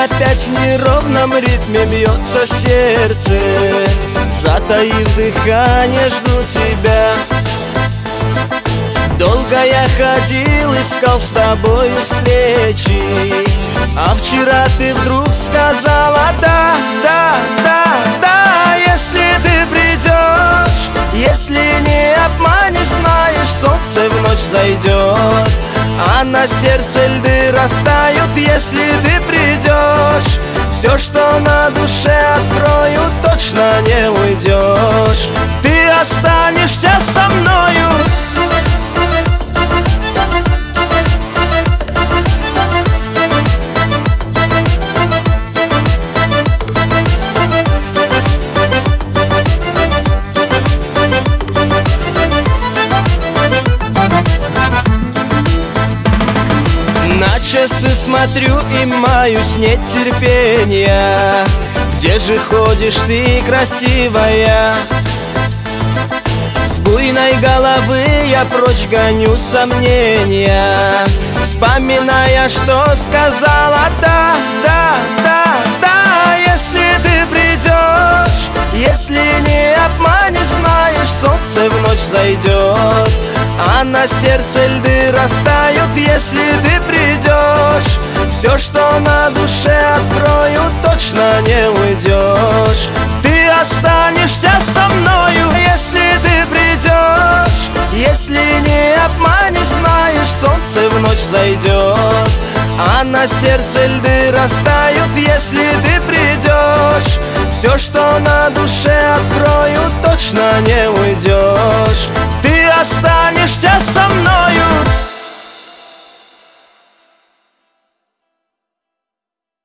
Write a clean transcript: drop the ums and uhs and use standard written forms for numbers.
опять в неровном ритме бьется сердце. Затаив дыхание, жду тебя. Долго я ходил, искал с тобою встречи, а вчера ты вдруг сказала да, да, да, да. Если ты придешь, если не обманешь, знаешь, солнце в ночь зайдет, а на сердце льды растают. Если ты придешь, все, что на душе открою, точно не уйдешь. Ты останешься со мною. На часы смотрю и маюсь нетерпения. Где же ходишь ты, красивая? С буйной головы я прочь гоню сомнения, вспоминая, что сказала да, да, да, да. Если ты придешь, если не обманешь, знаешь, солнце в ночь зайдет, а на сердце льды растают. Если ты придешь, все, что на душе открою, точно не уйдешь. Ты останешься со мною. Если ты придешь, если не обманешь, знаешь, солнце в ночь зайдет, а на сердце льды растают. Если ты придешь, все, что на душе открою, точно не уйдешь. Ты останешься со